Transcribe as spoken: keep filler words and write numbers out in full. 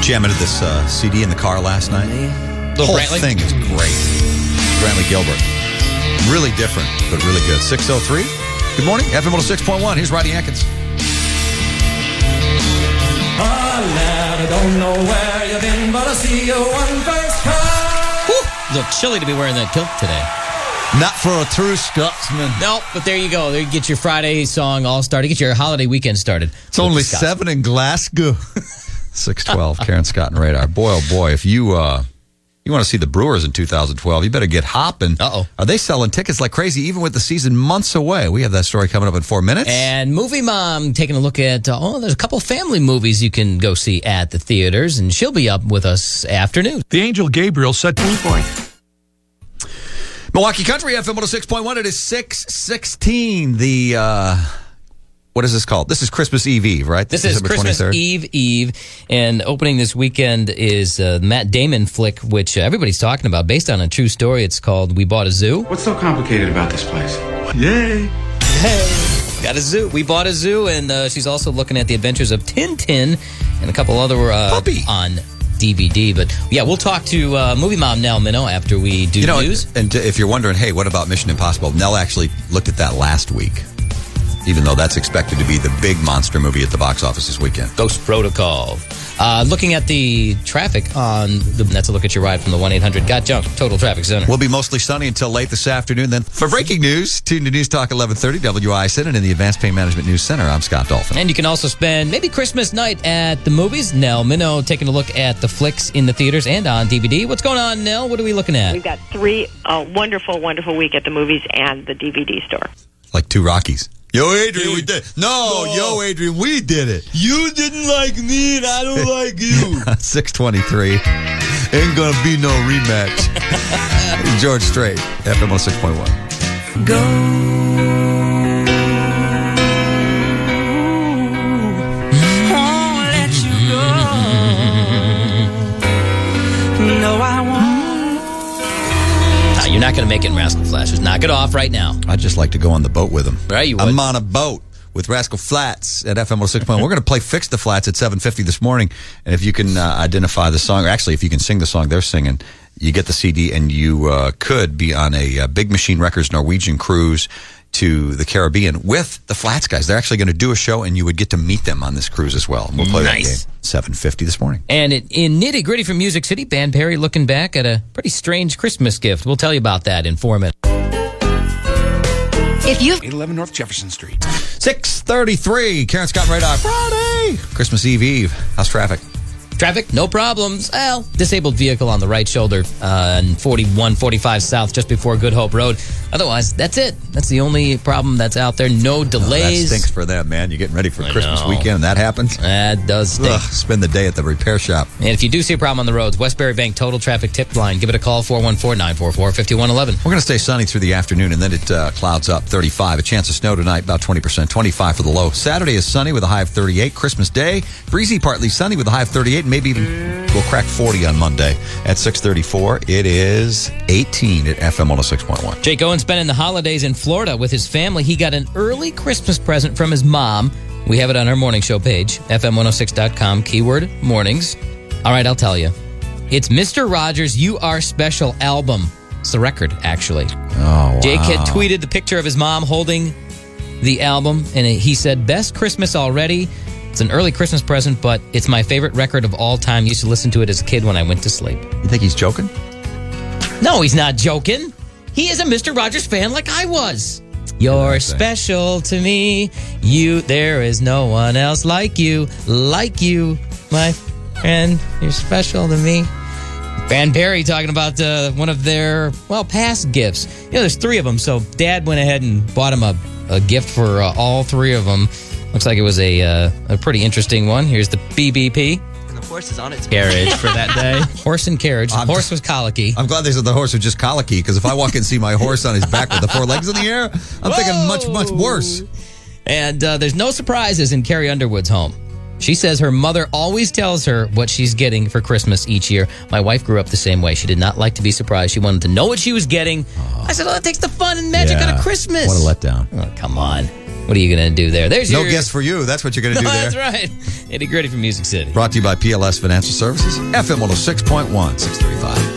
Jamming to this uh, C D in the car last night. The whole Brantley? thing is great. Brantley Gilbert. Really different, but really good. six oh three. Good morning. F M one oh six point one. Here's Rodney Atkins. Oh, lad, I don't know where you've been, but I see you one first time. Whew, it's a little chilly to be wearing that kilt today. Not for a true Scotsman. Nope, but there you go. There you get your Friday song all started. Get your holiday weekend started. It's only seven in Glasgow. six twelve, Karen Scott and Radar. Boy, oh boy, if you uh, you want to see the Brewers in two thousand twelve, you better get hopping. Uh-oh. Are they selling tickets like crazy, even with the season months away? We have that story coming up in four minutes. And Movie Mom taking a look at, uh, oh, there's a couple family movies you can go see at the theaters, and she'll be up with us afternoon. The angel Gabriel said twenty-fourth. Milwaukee Country, F M one oh six point one. It is six sixteen. The, uh, what is this called? This is Christmas Eve Eve, right? This is December Christmas twenty-third. Eve Eve, and opening this weekend is uh, Matt Damon flick, which uh, everybody's talking about, based on a true story. It's called We Bought a Zoo. What's so complicated about this place? Yay! Hey, got a zoo. We bought a zoo, and uh, she's also looking at the adventures of Tintin and a couple other uh, Puppy. on D V D. But yeah, we'll talk to uh, Movie Mom Nell Minow after we do You know, news. and if you're wondering, hey, what about Mission Impossible? Nell actually looked at that last week, even though that's expected to be the big monster movie at the box office this weekend. Ghost Protocol. Uh, looking at the traffic on the, that's a look at your ride from the one eight hundred Got Junk Total Traffic Center. We'll be mostly sunny until late this afternoon. Then for breaking news, tune to News Talk eleven thirty W I S N and in the Advanced Pain Management News Center. I'm Scott Dolphin. And you can also spend maybe Christmas night at the movies. Nell Minow taking a look at the flicks in the theaters and on D V D. What's going on, Nell? What are we looking at? We've got three uh, wonderful, wonderful week at the movies and the D V D store. Like two Rockies. Yo, Adrian, we did it. No, no, yo, Adrian, we did it. You didn't like me and I don't like you. six twenty-three. Ain't gonna be no rematch. George Strait, F M one oh six point one. Go. Won't let you go. No, I won't. Uh, you're not going to make it in Rascal Flatts. Knock it off right now. I'd just like to go on the boat with him. Right, you would. I'm on a boat with Rascal Flatts at F M one oh six point one. We're going to play Fix the Flats at seven fifty this morning. And if you can uh, identify the song, or actually if you can sing the song they're singing, you get the C D and you uh, could be on a uh, Big Machine Records Norwegian cruise to the Caribbean with the Flats guys. They're actually going to do a show and you would get to meet them on this cruise as well. And we'll play Nice. that game seven fifty this morning. And it, in Nitty Gritty from Music City, Ban Perry looking back at a pretty strange Christmas gift. We'll tell you about that in four minutes. If you eight eleven North Jefferson Street. six thirty-three, Karen Scott and Radar. Friday! Christmas Eve Eve. How's traffic? Traffic, no problems. Well, disabled vehicle on the right shoulder uh, on forty-one forty-five South just before Good Hope Road. Otherwise, that's it. That's the only problem that's out there. No Oh, delays. that stinks for them, man. You're getting ready for I Christmas know. weekend and that happens. That does stink. Ugh, spend the day at the repair shop. And if you do see a problem on the roads, Westbury Bank Total Traffic Tip Line. Give it a call, four one four, nine four four, five one one one. We're going to stay sunny through the afternoon, and then it uh, clouds up thirty-five. A chance of snow tonight, about twenty percent, twenty-five for the low. Saturday is sunny with a high of thirty-eight. Christmas Day, breezy, partly sunny with a high of thirty-eight, and maybe even we'll crack forty on Monday. At six thirty-four, it is eighteen at F M one oh six point one. Jake Owen spending the holidays in Florida with his family. He got an early Christmas present from his mom. We have it on our morning show page, F M one oh six dot com, keyword mornings. All right, I'll tell you. It's Mister Rogers' You Are Special album. It's the record, actually. Oh, wow. Jake had tweeted the picture of his mom holding the album, and he said, best Christmas already. It's an early Christmas present, but it's my favorite record of all time. Used to listen to it as a kid when I went to sleep. You think he's joking? No, he's not joking. He is a Mister Rogers fan like I was. You're special to me. You, there is no one else like you, like you, my friend. You're special to me. Van Perry talking about uh, one of their, well, past gifts. You know, there's three of them, so Dad went ahead and bought him a, a gift for uh, all three of them. Looks like it was a uh, a pretty interesting one. Here's the B B P. And the horse is on its Carriage for that day. Horse and carriage. The I'm- horse was colicky. I'm glad they said the horse was just colicky, because if I walk in and see my horse on his back with the four legs in the air, I'm thinking much, much worse. And uh, there's no surprises in Carrie Underwood's home. She says her mother always tells her what she's getting for Christmas each year. My wife grew up the same way. She did not like to be surprised. She wanted to know what she was getting. I said, oh, that takes the fun and magic Yeah. out of Christmas. What a letdown. Oh, come on. What are you going to do there? There's No your... guess for you. That's what you're going to do No, there. that's right. Nitty Gritty from Music City. Brought to you by P L S Financial Services, F M one oh six point one, six thirty-five.